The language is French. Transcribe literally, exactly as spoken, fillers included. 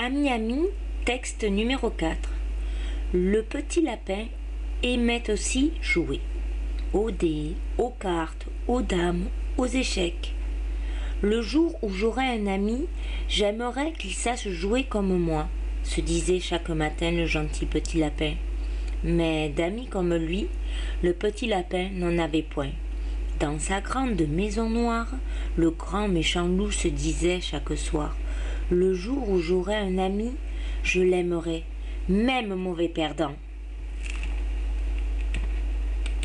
Ami, ami, texte numéro quatre. Le petit lapin aimait aussi jouer aux dés, aux cartes, aux dames, aux échecs. Le jour où j'aurai un ami, j'aimerais qu'il sache jouer comme moi, se disait chaque matin le gentil petit lapin. Mais d'amis comme lui, le petit lapin n'en avait point. Dans sa grande maison noire, le grand méchant loup se disait chaque soir: le jour où j'aurai un ami, je l'aimerai, même mauvais perdant.